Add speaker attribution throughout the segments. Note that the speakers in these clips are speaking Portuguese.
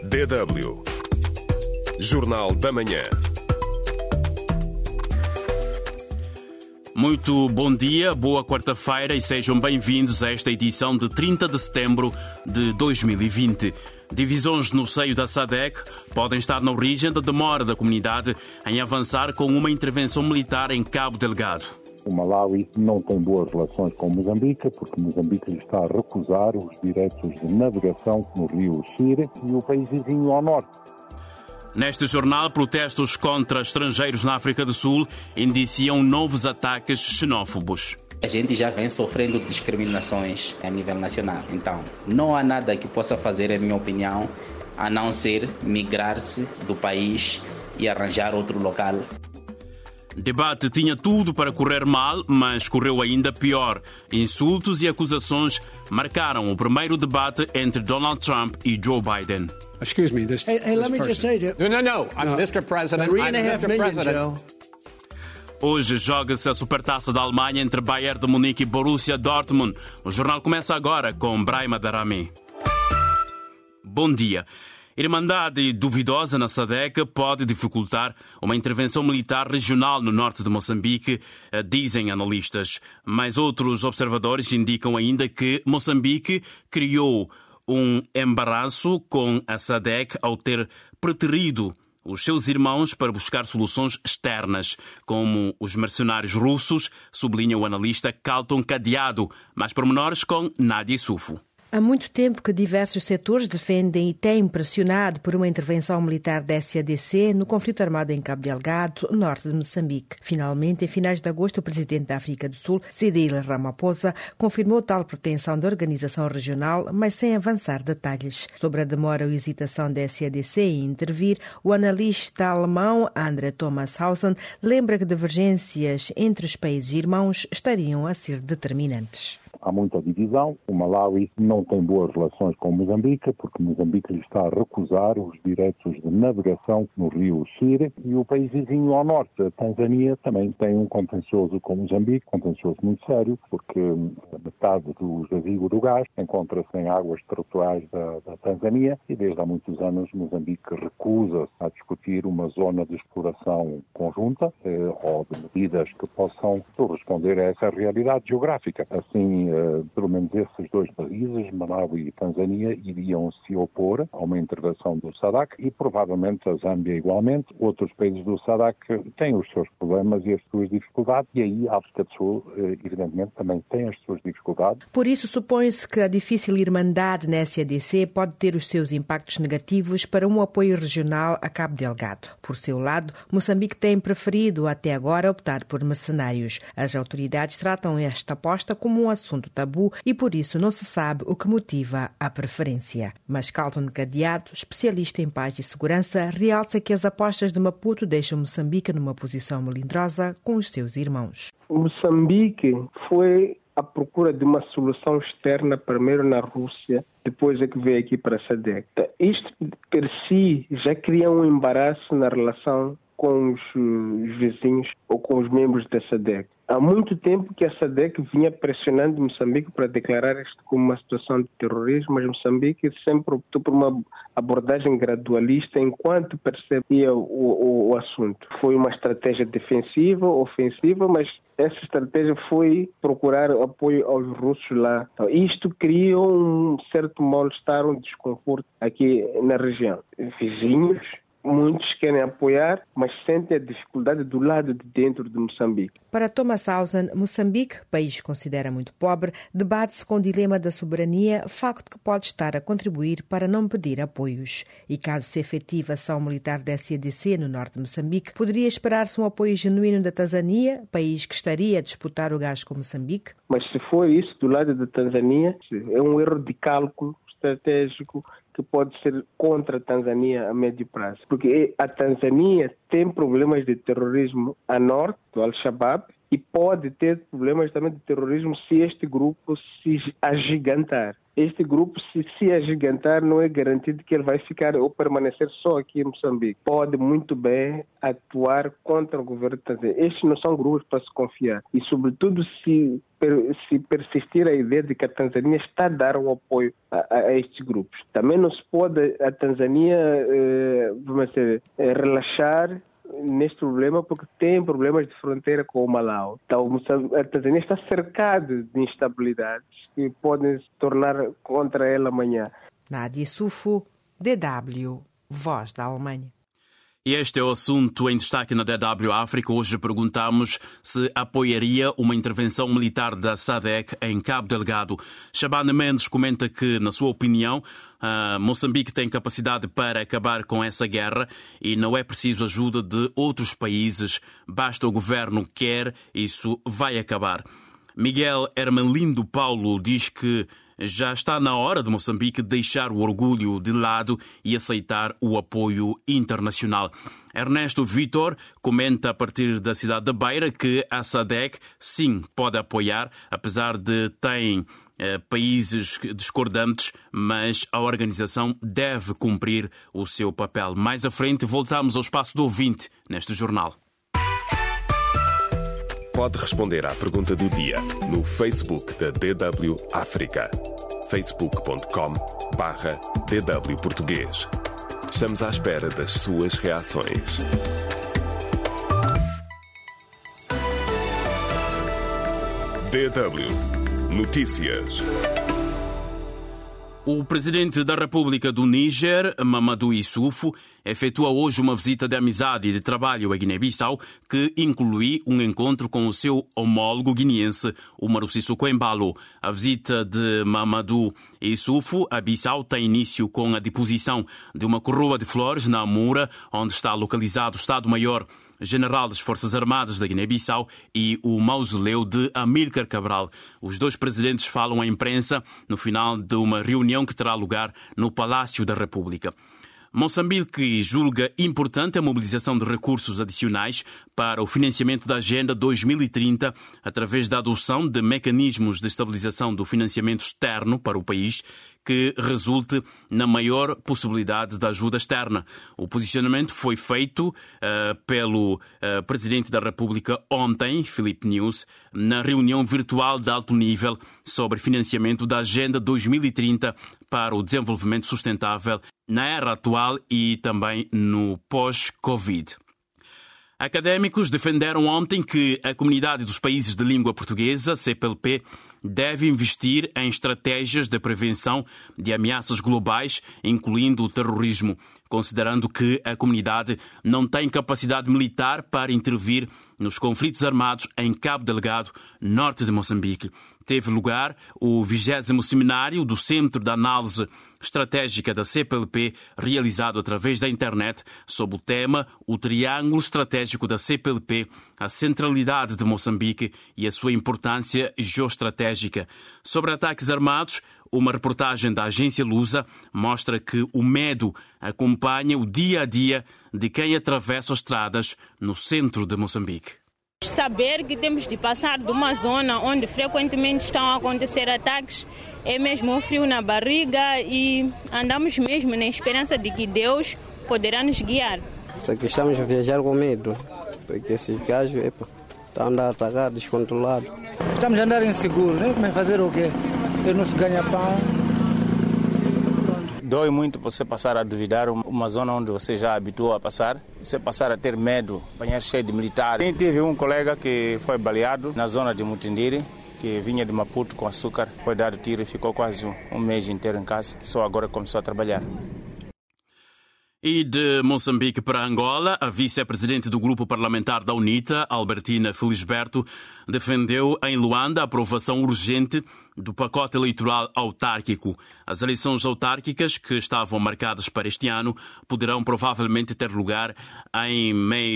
Speaker 1: DW Jornal da Manhã.
Speaker 2: Muito bom dia, boa quarta-feira e sejam bem-vindos a esta edição de 30 de setembro de 2020. Divisões no seio da SADC podem estar na origem da demora da comunidade em avançar com uma intervenção militar em Cabo Delgado.
Speaker 3: O Malawi não tem boas relações com Moçambique, porque Moçambique lhe está a recusar os direitos de navegação no rio Shire e o país vizinho ao norte.
Speaker 2: Neste jornal, protestos contra estrangeiros na África do Sul indiciam novos ataques xenófobos.
Speaker 4: A gente já vem sofrendo discriminações a nível nacional. Então, não há nada que possa fazer, em minha opinião, a não ser migrar-se do país e arranjar outro local.
Speaker 2: Debate tinha tudo para correr mal, mas correu ainda pior. Insultos e acusações marcaram o primeiro debate entre Donald Trump e Joe Biden.
Speaker 5: Excuse me, this
Speaker 6: let me just say to you.
Speaker 5: No. I'm Mr. President. I'm Mr. President.
Speaker 6: Joe.
Speaker 2: Hoje joga-se a Supertaça da Alemanha entre Bayern de Munique e Borussia Dortmund. O jornal começa agora com Brahima Darami. Bom dia. Irmandade duvidosa na SADC pode dificultar uma intervenção militar regional no norte de Moçambique, dizem analistas. Mas outros observadores indicam ainda que Moçambique criou um embaraço com a SADC ao ter preterido os seus irmãos para buscar soluções externas, como os mercenários russos, sublinha o analista Carlton Cadeado. Mais pormenores com Nádia Sufo.
Speaker 7: Há muito tempo que diversos setores defendem e têm pressionado por uma intervenção militar da SADC no conflito armado em Cabo Delgado, norte de Moçambique. Finalmente, em finais de agosto, o presidente da África do Sul, Cyril Ramaphosa, confirmou tal pretensão da organização regional, mas sem avançar detalhes. Sobre a demora ou hesitação da SADC em intervir, o analista alemão André Thomashausen lembra que divergências entre os países irmãos estariam a ser determinantes.
Speaker 3: Há muita divisão. O Malawi não tem boas relações com Moçambique, porque Moçambique lhe está a recusar os direitos de navegação no rio Shire e o país vizinho ao norte, a Tanzânia, também tem um contencioso com Moçambique, contencioso muito sério, porque metade do jazigo do gás encontra-se em águas territoriais da Tanzânia e desde há muitos anos Moçambique recusa-se a discutir uma zona de exploração conjunta ou de medidas que possam corresponder a essa realidade geográfica. Assim, pelo menos esses dois países, Malawi e Tanzânia, iriam se opor a uma intervenção do SADC e provavelmente a Zâmbia igualmente. Outros países do SADC têm os seus problemas e as suas dificuldades e aí a África do Sul, evidentemente, também tem as suas dificuldades.
Speaker 7: Por isso, supõe-se que a difícil irmandade na SADC pode ter os seus impactos negativos para um apoio regional a Cabo Delgado. Por seu lado, Moçambique tem preferido até agora optar por mercenários. As autoridades tratam esta aposta como um assunto tabu e por isso não se sabe o que motiva a preferência. Mas Carlton Cadeado, especialista em paz e segurança, realça que as apostas de Maputo deixam Moçambique numa posição melindrosa com os seus irmãos.
Speaker 6: Moçambique foi à procura de uma solução externa, primeiro na Rússia, depois é que veio aqui para a SADC. Isto, per si, já cria um embaraço na relação com os vizinhos ou com os membros da SADC. Há muito tempo que a SADC vinha pressionando Moçambique para declarar isto como uma situação de terrorismo, mas Moçambique sempre optou por uma abordagem gradualista enquanto percebia o assunto. Foi uma estratégia defensiva, ofensiva, mas essa estratégia foi procurar apoio aos russos lá. Então, isto criou um certo mal-estar, um desconforto aqui na região. Vizinhos, muitos querem apoiar, mas sentem a dificuldade do lado de dentro de Moçambique.
Speaker 7: Para Thomashausen, Moçambique, país que considera muito pobre, debate-se com o dilema da soberania, facto que pode estar a contribuir para não pedir apoios. E caso se efetive a ação militar da SADC no norte de Moçambique, poderia esperar-se um apoio genuíno da Tanzânia, país que estaria a disputar o gás com Moçambique?
Speaker 6: Mas se for isso do lado da Tanzânia, é um erro de cálculo estratégico que pode ser contra a Tanzânia a médio prazo. Porque a Tanzânia tem problemas de terrorismo a norte do Al-Shabaab e pode ter problemas também de terrorismo se este grupo se agigantar. este grupo, se agigantar, não é garantido que ele vai ficar ou permanecer só aqui em Moçambique. Pode muito bem atuar contra o governo tanzaniano. Estes não são grupos para se confiar. E, sobretudo, se persistir a ideia de que a Tanzânia está a dar um apoio a estes grupos. Também não se pode a Tanzânia relaxar neste problema, porque tem problemas de fronteira com o Malau. Então, a Tanzânia está cercada de instabilidades que podem se tornar contra ela amanhã.
Speaker 7: Nádia Sufo, DW, Voz da Alemanha.
Speaker 2: E este é o assunto em destaque na DW África. Hoje perguntamos se apoiaria uma intervenção militar da SADC em Cabo Delgado. Shabana Mendes comenta que, na sua opinião, Moçambique tem capacidade para acabar com essa guerra e não é preciso ajuda de outros países. Basta o governo quer, isso vai acabar. Miguel Hermelindo Paulo diz que já está na hora de Moçambique deixar o orgulho de lado e aceitar o apoio internacional. Ernesto Vitor comenta a partir da cidade da Beira que a SADC sim pode apoiar, apesar de ter países discordantes, mas a organização deve cumprir o seu papel. Mais à frente voltamos ao espaço do ouvinte neste jornal.
Speaker 1: Pode responder à pergunta do dia no Facebook da DW África. facebook.com/DW Português. Estamos à espera das suas reações. DW Notícias.
Speaker 2: O presidente da República do Níger, Mamadou Issoufou, efetua hoje uma visita de amizade e de trabalho a Guiné-Bissau, que inclui um encontro com o seu homólogo guineense, Umaru Sissoko Embalo. A visita de Mamadou Issoufou a Bissau tem início com a deposição de uma coroa de flores na Amura, onde está localizado o Estado-Maior General das Forças Armadas da Guiné-Bissau e o mausoléu de Amílcar Cabral. Os dois presidentes falam à imprensa no final de uma reunião que terá lugar no Palácio da República. Moçambique julga importante a mobilização de recursos adicionais para o financiamento da Agenda 2030 através da adoção de mecanismos de estabilização do financiamento externo para o país que resulte na maior possibilidade de ajuda externa. O posicionamento foi feito pelo Presidente da República ontem, Filipe Nunes, na reunião virtual de alto nível sobre financiamento da Agenda 2030 para o desenvolvimento sustentável na era atual e também no pós-Covid. Académicos defenderam ontem que a Comunidade dos Países de Língua Portuguesa, CPLP, deve investir em estratégias de prevenção de ameaças globais, incluindo o terrorismo, considerando que a comunidade não tem capacidade militar para intervir nos conflitos armados em Cabo Delgado, norte de Moçambique. Teve lugar o 20º Seminário do Centro de Análise Estratégica da CPLP, realizado através da internet, sob o tema O Triângulo Estratégico da CPLP, a centralidade de Moçambique e a sua importância geoestratégica. Sobre ataques armados, uma reportagem da agência Lusa mostra que o medo acompanha o dia a dia de quem atravessa as estradas no centro de Moçambique.
Speaker 8: Saber que temos de passar de uma zona onde frequentemente estão a acontecer ataques é mesmo um frio na barriga e andamos mesmo na esperança de que Deus poderá nos guiar.
Speaker 9: Só que estamos a viajar com medo, porque esses gajos estão a andar a atacar descontrolado.
Speaker 10: Estamos a andar inseguros, né? Mas fazer o quê? Eu não se ganha pão.
Speaker 11: Dói muito você passar a duvidar uma zona onde você já habituou a passar. Você passar a ter medo, banhar cheio de militares. Tive um colega que foi baleado na zona de Mutindiri, que vinha de Maputo com açúcar. Foi dado tiro e ficou quase um mês inteiro em casa. Só agora começou a trabalhar.
Speaker 2: E de Moçambique para Angola, a vice-presidente do grupo parlamentar da UNITA, Albertina Felisberto, defendeu em Luanda a aprovação urgente do pacote eleitoral autárquico. As eleições autárquicas, que estavam marcadas para este ano, poderão provavelmente ter lugar em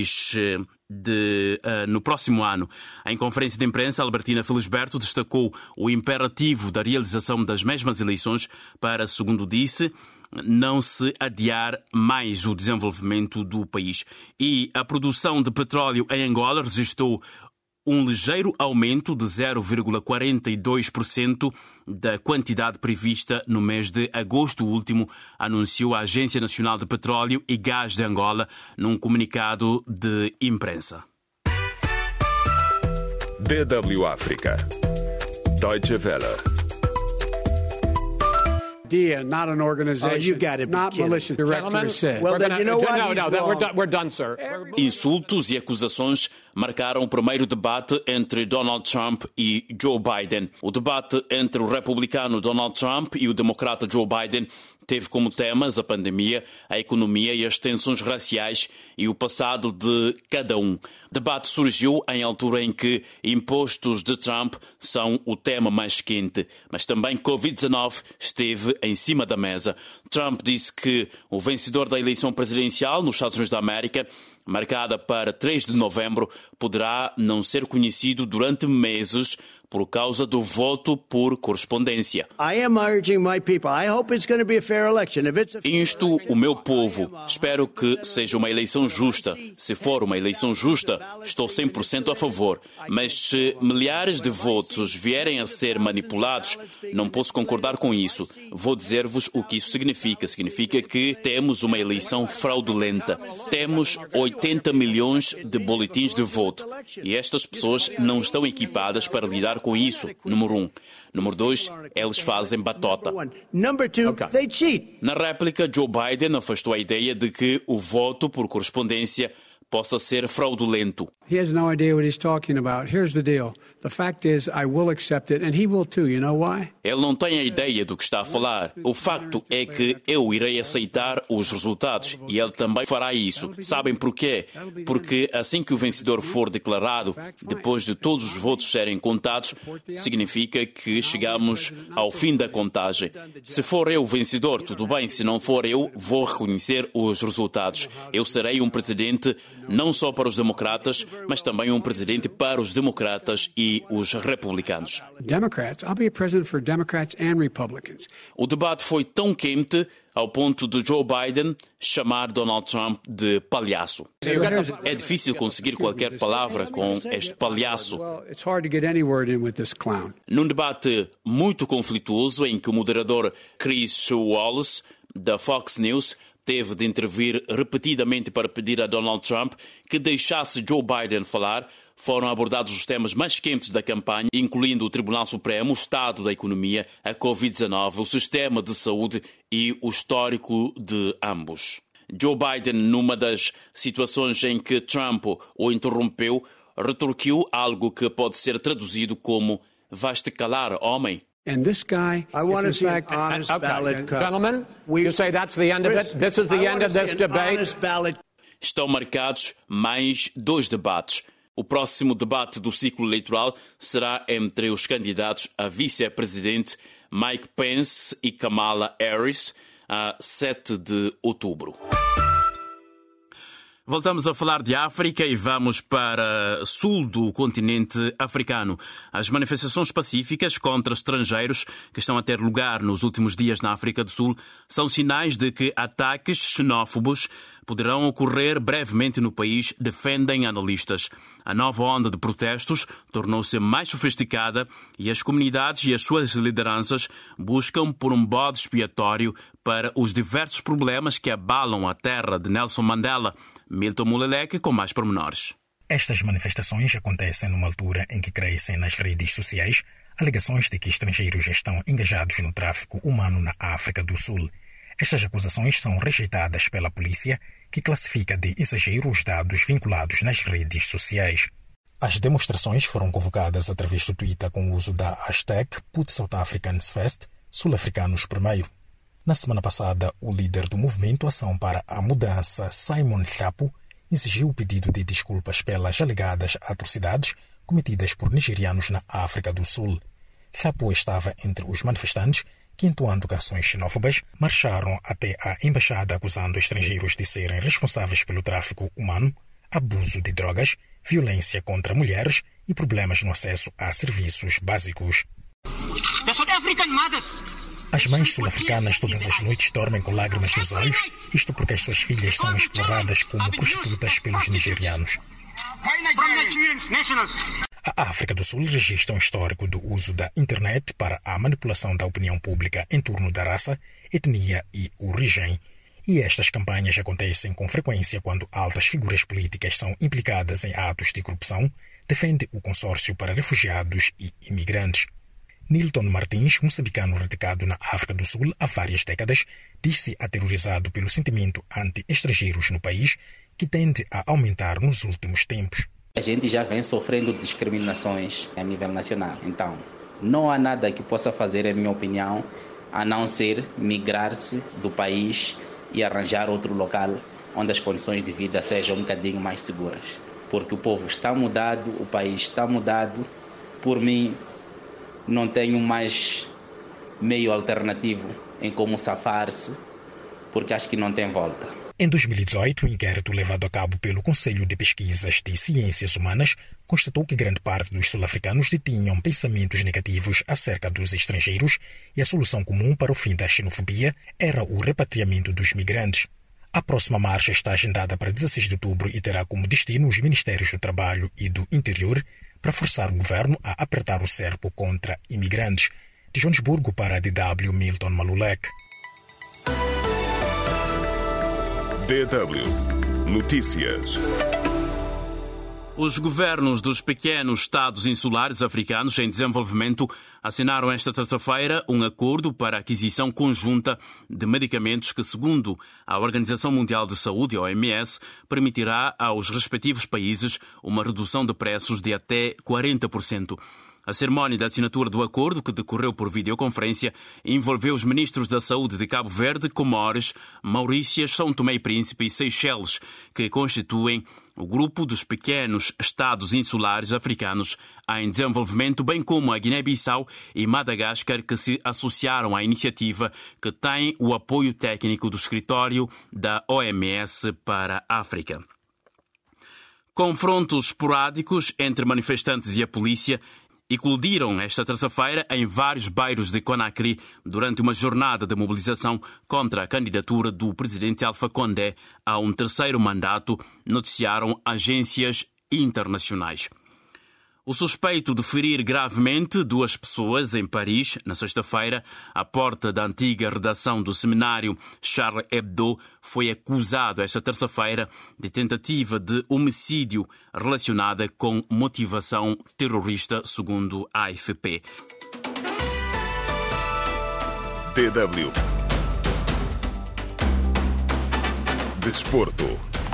Speaker 2: no próximo ano. Em conferência de imprensa, Albertina Felisberto destacou o imperativo da realização das mesmas eleições para, segundo disse, não se adiar mais o desenvolvimento do país. E a produção de petróleo em Angola registrou um ligeiro aumento de 0,42% da quantidade prevista no mês de agosto último, anunciou a Agência Nacional de Petróleo e Gás de Angola num comunicado de imprensa.
Speaker 1: DW África. Deutsche Welle.
Speaker 5: Idea, not an organization,
Speaker 12: you got it,
Speaker 5: not malicious. Director said.
Speaker 12: Well, then you know what?
Speaker 5: We're done, sir.
Speaker 2: Insultos e acusações marcaram o primeiro debate entre Donald Trump e Joe Biden. O debate entre o republicano Donald Trump e o democrata Joe Biden teve como temas a pandemia, a economia e as tensões raciais e o passado de cada um. O debate surgiu em altura em que impostos de Trump são o tema mais quente, mas também Covid-19 esteve em cima da mesa. Trump disse que o vencedor da eleição presidencial nos Estados Unidos da América, marcada para 3 de novembro, poderá não ser conhecido durante meses por causa do voto por correspondência. Insto o meu povo. Espero que seja uma eleição justa. Se for uma eleição justa, estou 100% a favor. Mas se milhares de votos vierem a ser manipulados, não posso concordar com isso. Vou dizer-vos o que isso significa. Significa que temos uma eleição fraudulenta. Temos 80 milhões de boletins de voto. E estas pessoas não estão equipadas para lidar com isso, número 1. Número 2, eles fazem batota. Na réplica, Joe Biden afastou a ideia de que o voto por correspondência possa ser fraudulento.
Speaker 5: He has no idea what he's talking about. Here's the deal. The fact is, I will accept it, and he will too. You know why?
Speaker 2: Ele não tem a ideia do que está a falar. O facto é que eu irei aceitar os resultados e ele também fará isso. Sabem porquê? Porque assim que o vencedor for declarado, depois de todos os votos serem contados, significa que chegamos ao fim da contagem. Se for eu o vencedor, tudo bem. Se não for eu, vou reconhecer os resultados. Eu serei um presidente não só para os democratas, mas também um presidente para os democratas e os republicanos. O debate foi tão quente ao ponto de Joe Biden chamar Donald Trump de palhaço. É difícil conseguir qualquer palavra com este palhaço. Num debate muito conflituoso em que o moderador Chris Wallace, da Fox News, teve de intervir repetidamente para pedir a Donald Trump que deixasse Joe Biden falar, foram abordados os temas mais quentes da campanha, incluindo o Tribunal Supremo, o estado da economia, a Covid-19, o sistema de saúde e o histórico de ambos. Joe Biden, numa das situações em que Trump o interrompeu, retorquiu algo que pode ser traduzido como "vais-te calar, homem?"
Speaker 5: And this guy,
Speaker 12: I want to see an honest ballot cut.
Speaker 5: Gentlemen, you say that's the end of it? This is the end of this debate?
Speaker 2: Estão marcados mais 2 debates. O próximo debate do ciclo eleitoral será entre os candidatos a vice-presidente Mike Pence e Kamala Harris, a 7 de outubro. Voltamos a falar de África e vamos para o sul do continente africano. As manifestações pacíficas contra estrangeiros que estão a ter lugar nos últimos dias na África do Sul são sinais de que ataques xenófobos poderão ocorrer brevemente no país, defendem analistas. A nova onda de protestos tornou-se mais sofisticada e as comunidades e as suas lideranças buscam por um bode expiatório para os diversos problemas que abalam a terra de Nelson Mandela. Milton Muleleque com mais pormenores.
Speaker 13: Estas manifestações acontecem numa altura em que crescem nas redes sociais alegações de que estrangeiros estão engajados no tráfico humano na África do Sul. Estas acusações são rejeitadas pela polícia, que classifica de exagero os dados vinculados nas redes sociais. As demonstrações foram convocadas através do Twitter com o uso da hashtag #PutSouthAfricansFirst, Sul-Africanos Primeiro. Na semana passada, o líder do movimento Ação para a Mudança, Simon Hlapo, exigiu o pedido de desculpas pelas alegadas atrocidades cometidas por nigerianos na África do Sul. Hlapo estava entre os manifestantes que, entoando canções xenófobas, marcharam até a embaixada acusando estrangeiros de serem responsáveis pelo tráfico humano, abuso de drogas, violência contra mulheres e problemas no acesso a serviços básicos. As mães sul-africanas todas as noites dormem com lágrimas nos olhos, isto porque as suas filhas são exploradas como prostitutas pelos nigerianos. A África do Sul registra um histórico do uso da internet para a manipulação da opinião pública em torno da raça, etnia e origem. E estas campanhas acontecem com frequência quando altas figuras políticas são implicadas em atos de corrupção, defende o Consórcio para Refugiados e Imigrantes. Nilton Martins, moçambicano radicado na África do Sul há várias décadas, diz-se aterrorizado pelo sentimento anti-estrangeiros no país, que tende a aumentar nos últimos tempos.
Speaker 4: A gente já vem sofrendo discriminações a nível nacional. Então, não há nada que possa fazer, em minha opinião, a não ser migrar-se do país e arranjar outro local onde as condições de vida sejam um bocadinho mais seguras. Porque o povo está mudado, o país está mudado. Por mim, não tenho mais meio alternativo em como safar-se, porque acho que não tem volta.
Speaker 13: Em 2018, um inquérito levado a cabo pelo Conselho de Pesquisas de Ciências Humanas constatou que grande parte dos sul-africanos detinham pensamentos negativos acerca dos estrangeiros e a solução comum para o fim da xenofobia era o repatriamento dos migrantes. A próxima marcha está agendada para 16 de outubro e terá como destino os Ministérios do Trabalho e do Interior para forçar o governo a apertar o cerco contra imigrantes. De Joanesburgo para a DW, Milton Malulek.
Speaker 1: DW Notícias.
Speaker 2: Os governos dos pequenos estados insulares africanos em desenvolvimento assinaram esta terça-feira um acordo para a aquisição conjunta de medicamentos que, segundo a Organização Mundial de Saúde, a OMS, permitirá aos respectivos países uma redução de preços de até 40%. A cerimónia de assinatura do acordo, que decorreu por videoconferência, envolveu os ministros da Saúde de Cabo Verde, Comores, Maurícias, São Tomé e Príncipe e Seychelles, que constituem o grupo dos pequenos estados insulares africanos em desenvolvimento, bem como a Guiné-Bissau e Madagascar, que se associaram à iniciativa que tem o apoio técnico do escritório da OMS para a África. Confrontos esporádicos entre manifestantes e a polícia eclodiram esta terça-feira em vários bairros de Conakry durante uma jornada de mobilização contra a candidatura do presidente Alpha Condé a um terceiro mandato, noticiaram agências internacionais. O suspeito de ferir gravemente 2 pessoas em Paris, na sexta-feira, à porta da antiga redação do seminário Charlie Hebdo, foi acusado esta terça-feira de tentativa de homicídio relacionada com motivação terrorista, segundo a AFP.
Speaker 1: DW Desporto.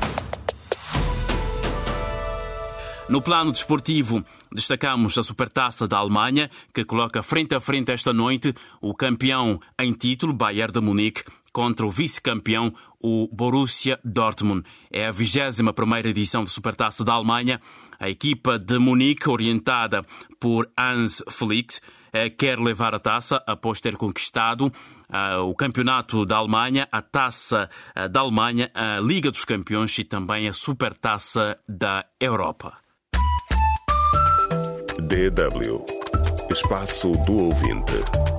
Speaker 2: No plano desportivo, destacamos a Supertaça da Alemanha, que coloca frente a frente esta noite o campeão em título, Bayern de Munique, contra o vice-campeão, o Borussia Dortmund. É a 21ª edição da Supertaça da Alemanha. A equipa de Munique, orientada por Hans Flick, quer levar a taça após ter conquistado o Campeonato da Alemanha, a Taça da Alemanha, a Liga dos Campeões e também a Supertaça da Europa.
Speaker 1: DW Espaço do Ouvinte.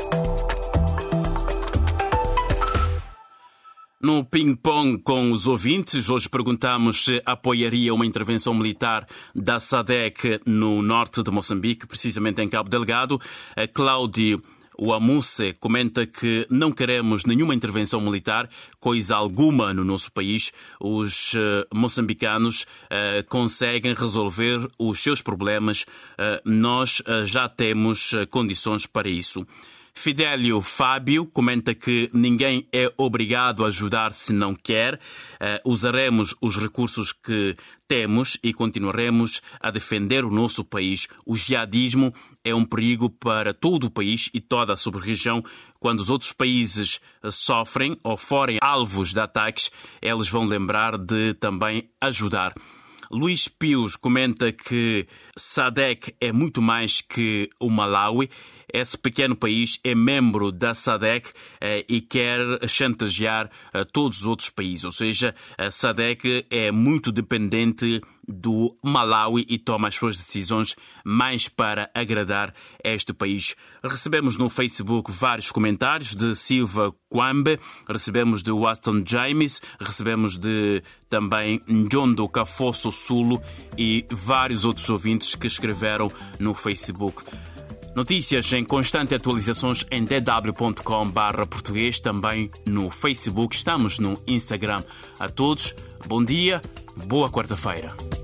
Speaker 2: No ping-pong com os ouvintes, hoje perguntamos se apoiaria uma intervenção militar da SADC no norte de Moçambique, precisamente em Cabo Delgado. Cláudio Amuse comenta que não queremos nenhuma intervenção militar, coisa alguma no nosso país. Os moçambicanos conseguem resolver os seus problemas. Nós já temos condições para isso. Fidélio Fábio comenta que ninguém é obrigado a ajudar se não quer. Usaremos os recursos que temos e continuaremos a defender o nosso país. O jihadismo é um perigo para todo o país e toda a sub-região. Quando os outros países sofrem ou forem alvos de ataques, eles vão lembrar de também ajudar. Luís Pius comenta que SADC é muito mais que o Malawi. esse pequeno país é membro da SADC e quer chantagear todos os outros países. Ou seja, a SADC é muito dependente do Malawi e toma as suas decisões mais para agradar este país. Recebemos no Facebook vários comentários de Silva Kwambe, recebemos de Waston James, recebemos de também Njondo Cafosso Sulo e vários outros ouvintes que escreveram no Facebook. Notícias em constante atualizações em dw.com/português, também no Facebook, estamos no Instagram. A todos, bom dia, boa quarta-feira.